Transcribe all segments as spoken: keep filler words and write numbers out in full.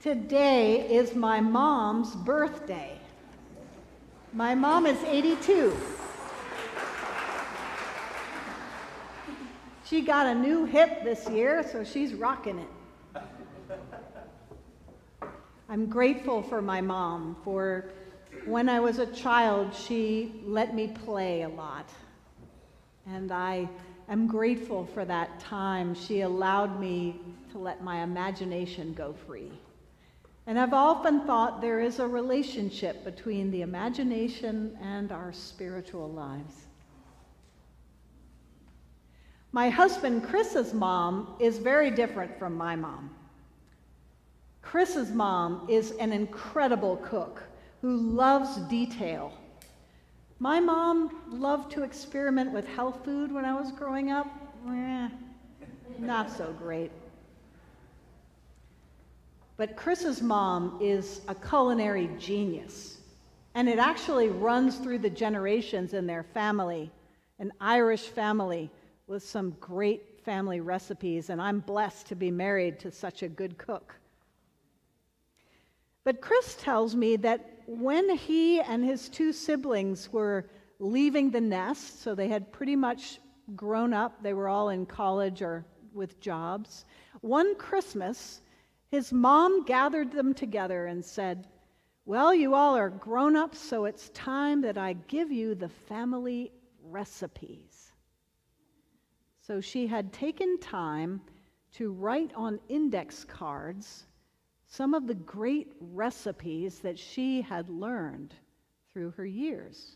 Today is my mom's birthday. My mom is eighty-two. She got a new hip this year, so she's rocking it. I'm grateful for my mom. For when I was a child, she let me play a lot. And I am grateful for that time. She allowed me to let my imagination go free. And I've often thought there is a relationship between the imagination and our spiritual lives. My husband Chris's mom is very different from my mom. Chris's mom is an incredible cook who loves detail. My mom loved to experiment with health food when I was growing up. Eh, not so great. But Chris's mom is a culinary genius, and it actually runs through the generations in their family, an Irish family with some great family recipes, and I'm blessed to be married to such a good cook. But Chris tells me that when he and his two siblings were leaving the nest, so they had pretty much grown up, they were all in college or with jobs, one Christmas, his mom gathered them together and said, "Well, you all are grown up, so it's time that I give you the family recipes." So she had taken time to write on index cards some of the great recipes that she had learned through her years.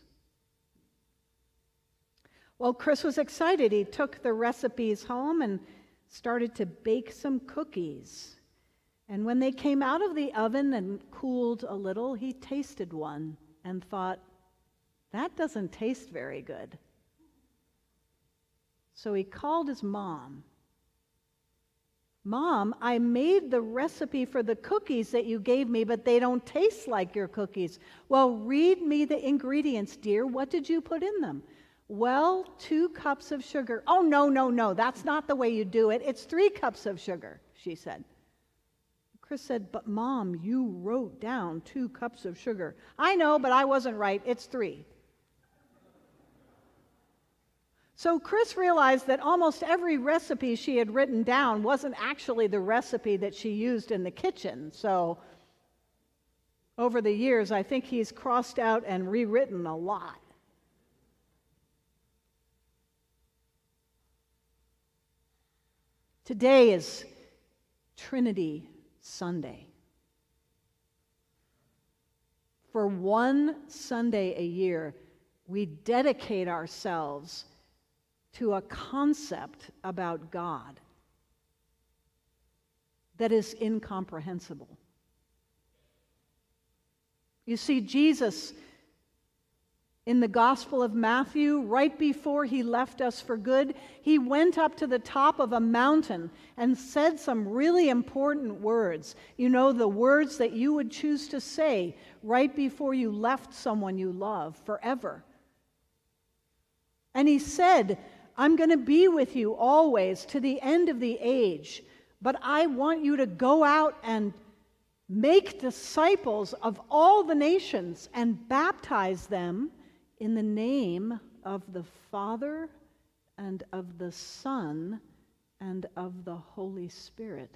Well, Chris was excited. He took the recipes home and started to bake some cookies. And when they came out of the oven and cooled a little, he tasted one and thought, that doesn't taste very good. So he called his mom. "Mom, I made the recipe for the cookies that you gave me, but they don't taste like your cookies." "Well, read me the ingredients, dear. What did you put in them?" "Well, two cups of sugar." "Oh, no, no, no, that's not the way you do it. It's three cups of sugar," she said. Chris said, "But Mom, you wrote down two cups of sugar." "I know, but I wasn't right. It's three." So Chris realized that almost every recipe she had written down wasn't actually the recipe that she used in the kitchen. So over the years, I think he's crossed out and rewritten a lot. Today is Trinity Sunday. For one Sunday a year, we dedicate ourselves to a concept about God that is incomprehensible. You see, Jesus, in the Gospel of Matthew, right before he left us for good, he went up to the top of a mountain and said some really important words. You know, the words that you would choose to say right before you left someone you love forever. And he said, "I'm going to be with you always to the end of the age, but I want you to go out and make disciples of all the nations and baptize them in the name of the Father and of the Son and of the Holy Spirit."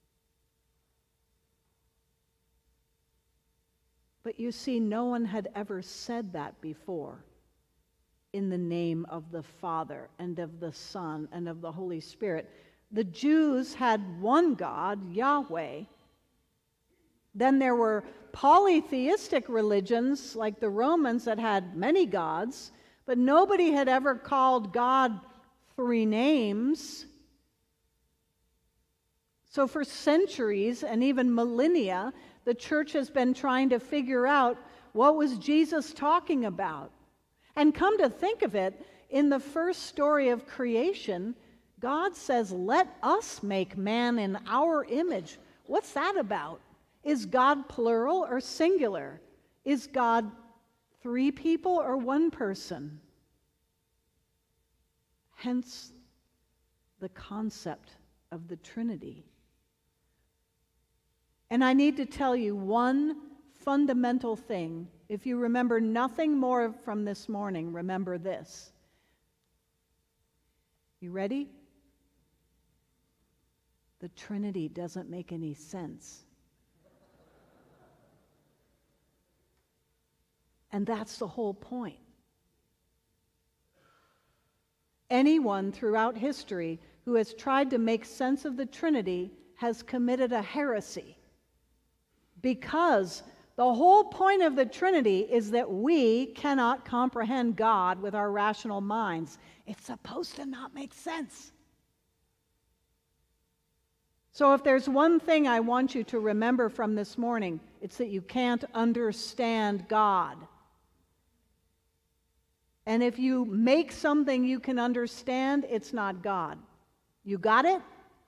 But you see, no one had ever said that before. In the name of the Father and of the Son and of the Holy Spirit. The Jews had one God, Yahweh. Then there were polytheistic religions like the Romans that had many gods, but nobody had ever called God three names. So for centuries and even millennia, the church has been trying to figure out what was Jesus talking about. And come to think of it, in the first story of creation, God says, "Let us make man in our image." What's that about? Is God plural or singular? Is God three people or one person? Hence the concept of the Trinity. And I need to tell you one fundamental thing. If you remember nothing more from this morning, remember this. You ready? The Trinity doesn't make any sense. And that's the whole point. Anyone throughout history who has tried to make sense of the Trinity has committed a heresy. Because the whole point of the Trinity is that we cannot comprehend God with our rational minds. It's supposed to not make sense. So if there's one thing I want you to remember from this morning, it's that you can't understand God. And if you make something you can understand, it's not God. You got it?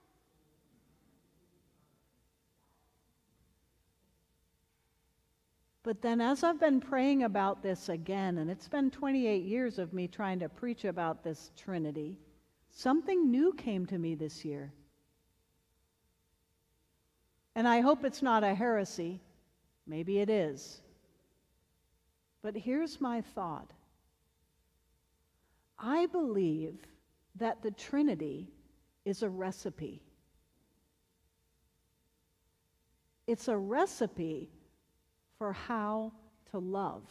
But then as I've been praying about this again, and it's been twenty-eight years of me trying to preach about this Trinity, something new came to me this year. And I hope it's not a heresy. Maybe it is. But here's my thought. I believe that the Trinity is a recipe. It's a recipe for how to love.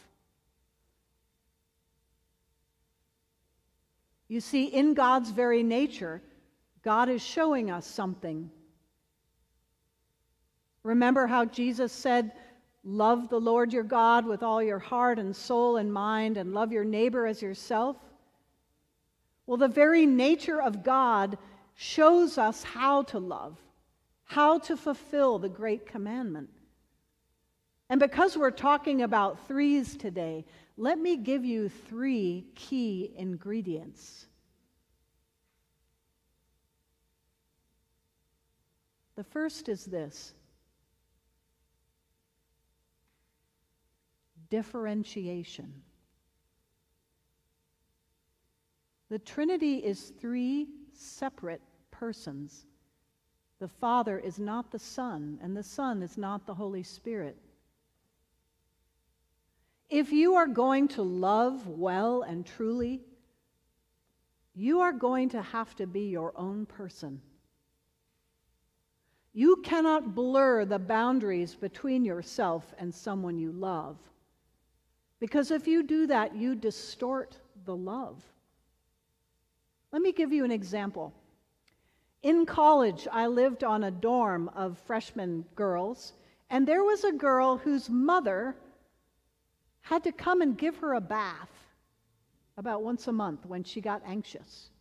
You see, in God's very nature, God is showing us something. Remember how Jesus said, love the Lord your God with all your heart and soul and mind, and love your neighbor as yourself? Well, the very nature of God shows us how to love, how to fulfill the great commandment. And because we're talking about threes today, let me give you three key ingredients. The first is this: differentiation. The Trinity is three separate persons. The Father is not the Son, and the Son is not the Holy Spirit. If you are going to love well and truly, you are going to have to be your own person. You cannot blur the boundaries between yourself and someone you love. Because if you do that, you distort the love. Let me give you an example. In college, I lived on a dorm of freshman girls, and there was a girl whose mother had to come and give her a bath about once a month when she got anxious.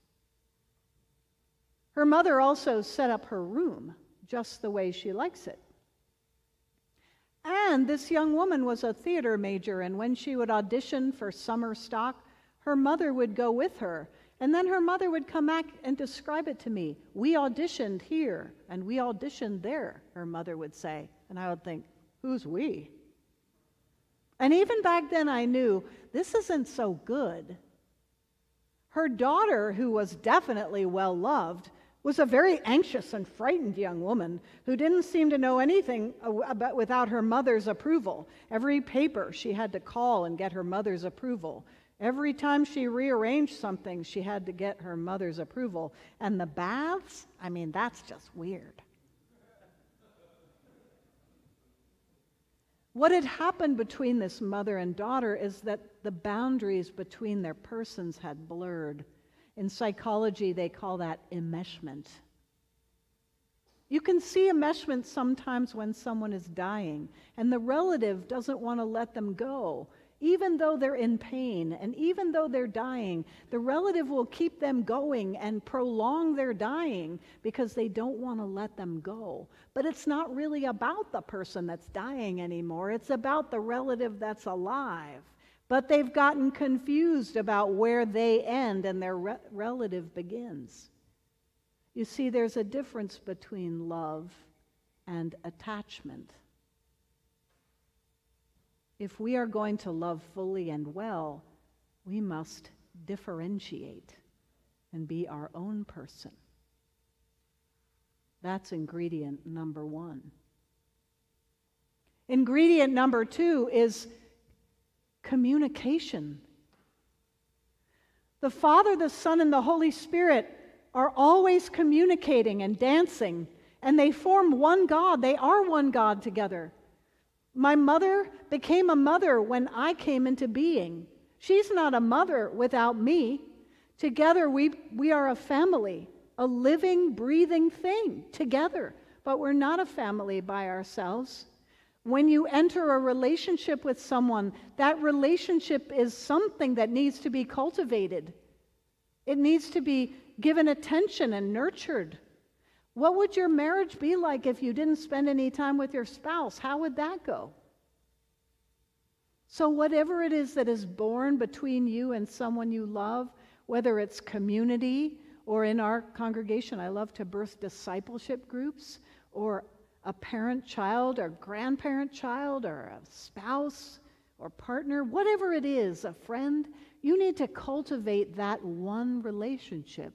Her mother also set up her room just the way she likes it. And this young woman was a theater major, and when she would audition for summer stock, her mother would go with her. And then her mother would come back and describe it to me. We auditioned here, and we auditioned there, her mother would say. And I would think, who's we? And even back then I knew, this isn't so good. Her daughter, who was definitely well-loved, was a very anxious and frightened young woman who didn't seem to know anything about without her mother's approval. Every paper she had to call and get her mother's approval. Every time she rearranged something, she had to get her mother's approval. And the baths, I mean, that's just weird. What had happened between this mother and daughter is that the boundaries between their persons had blurred. In psychology, they call that enmeshment. You can see enmeshment sometimes when someone is dying, and the relative doesn't want to let them go. Even though they're in pain, and even though they're dying, the relative will keep them going and prolong their dying because they don't want to let them go. But it's not really about the person that's dying anymore. It's about the relative that's alive. But they've gotten confused about where they end and their re- relative begins. You see, there's a difference between love and attachment. If we are going to love fully and well, we must differentiate and be our own person. That's ingredient number one. Ingredient number two is communication. The Father, the Son, and the Holy Spirit are always communicating and dancing, and they form one God. They are one God together. My mother became a mother when I came into being. She's not a mother without me. Together we, we are a family, a living, breathing thing together, but we're not a family by ourselves. When you enter a relationship with someone, that relationship is something that needs to be cultivated. It needs to be given attention and nurtured. What would your marriage be like if you didn't spend any time with your spouse? How would that go? So whatever it is that is born between you and someone you love, whether it's community or in our congregation, I love to birth discipleship groups, or a parent-child or grandparent-child or a spouse or partner, whatever it is, a friend, you need to cultivate that one relationship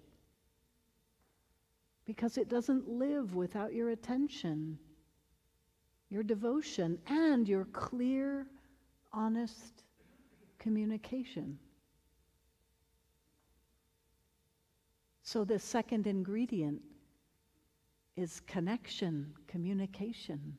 because it doesn't live without your attention, your devotion, and your clear, honest communication. So the second ingredient is connection, communication.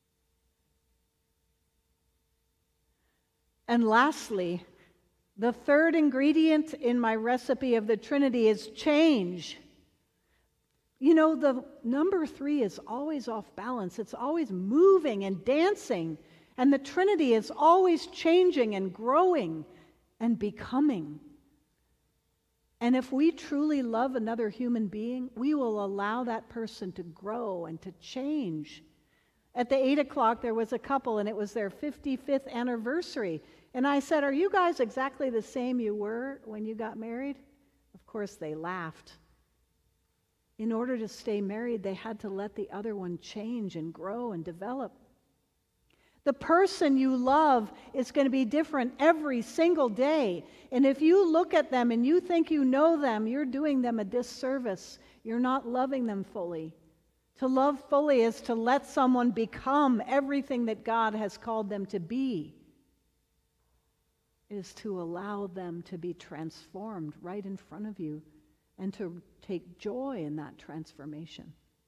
And lastly, the third ingredient in my recipe of the Trinity is change. You know, the number three is always off balance. It's always moving and dancing. And the Trinity is always changing and growing and becoming. And if we truly love another human being, we will allow that person to grow and to change. At the eight o'clock, there was a couple, and it was their fifty-fifth anniversary. And I said, "Are you guys exactly the same you were when you got married?" Of course, they laughed. In order to stay married, they had to let the other one change and grow and develop. The person you love is going to be different every single day. And if you look at them and you think you know them, you're doing them a disservice. You're not loving them fully. To love fully is to let someone become everything that God has called them to be. It is to allow them to be transformed right in front of you and to take joy in that transformation.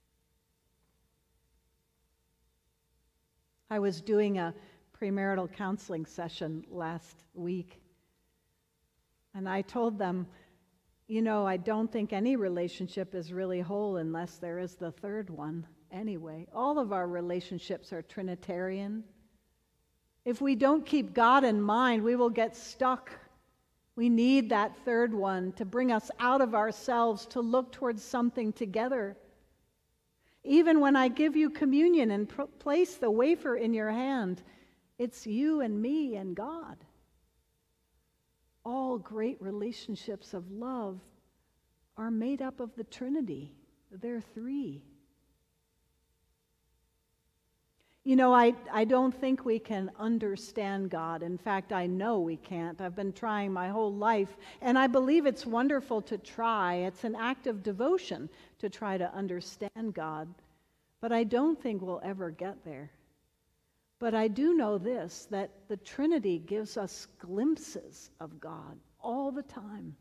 I was doing a premarital counseling session last week, and I told them, you know, I don't think any relationship is really whole unless there is the third one anyway. All of our relationships are Trinitarian. If we don't keep God in mind, we will get stuck. We need that third one to bring us out of ourselves, to look towards something together. Even when I give you communion and pr- place the wafer in your hand, it's you and me and God. All great relationships of love are made up of the Trinity. They're three. You know, I, I don't think we can understand God. In fact, I know we can't. I've been trying my whole life, and I believe it's wonderful to try. It's an act of devotion to try to understand God. But I don't think we'll ever get there. But I do know this, that the Trinity gives us glimpses of God all the time.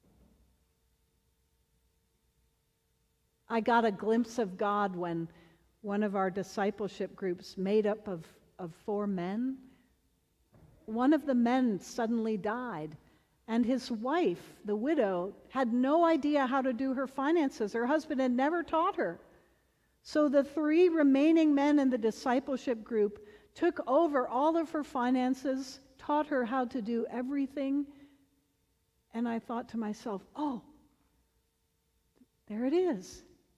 I got a glimpse of God when one of our discipleship groups, made up of, of four men, one of the men suddenly died, and his wife, the widow, had no idea how to do her finances. Her husband had never taught her. So the three remaining men in the discipleship group took over all of her finances, taught her how to do everything, and I thought to myself, oh, there it is.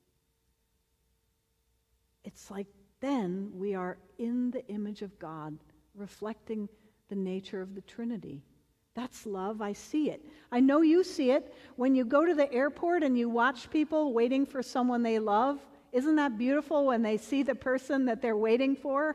It's like then we are in the image of God, reflecting the nature of the Trinity. That's love. I see it. I know you see it. When you go to the airport and you watch people waiting for someone they love, isn't that beautiful when they see the person that they're waiting for?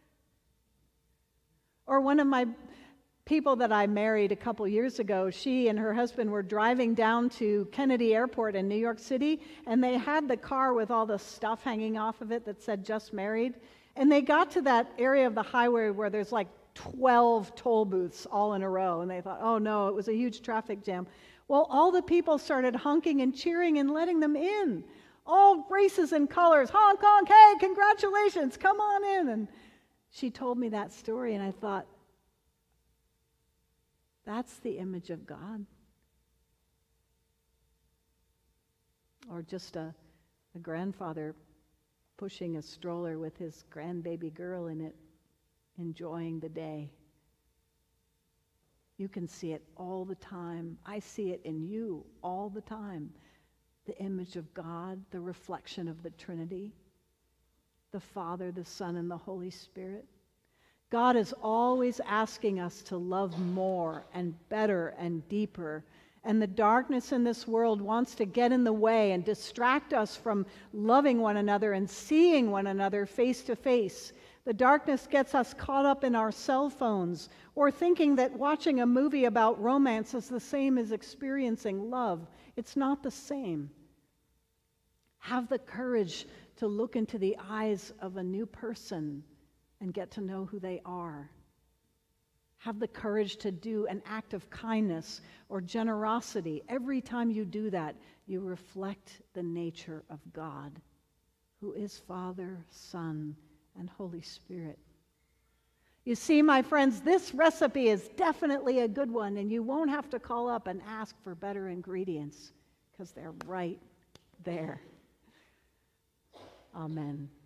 Or one of my people that I married a couple years ago, she and her husband were driving down to Kennedy Airport in New York City, and they had the car with all the stuff hanging off of it that said just married. And they got to that area of the highway where there's like twelve toll booths all in a row. And they thought, oh no, it was a huge traffic jam. Well, all the people started honking and cheering and letting them in. All races and colors. Honk, honk, hey, congratulations, come on in. And she told me that story, and I thought, that's the image of God. Or just a, a grandfather pushing a stroller with his grandbaby girl in it, enjoying the day. You can see it all the time. I see it in you all the time. The image of God, the reflection of the Trinity, the Father, the Son, and the Holy Spirit. God is always asking us to love more and better and deeper. And the darkness in this world wants to get in the way and distract us from loving one another and seeing one another face to face. The darkness gets us caught up in our cell phones or thinking that watching a movie about romance is the same as experiencing love. It's not the same. Have the courage to look into the eyes of a new person and get to know who they are. Have the courage to do an act of kindness or generosity. Every time you do that, you reflect the nature of God, who is Father, Son, and Holy Spirit. You see, my friends, this recipe is definitely a good one, and you won't have to call up and ask for better ingredients because they're right there. Amen.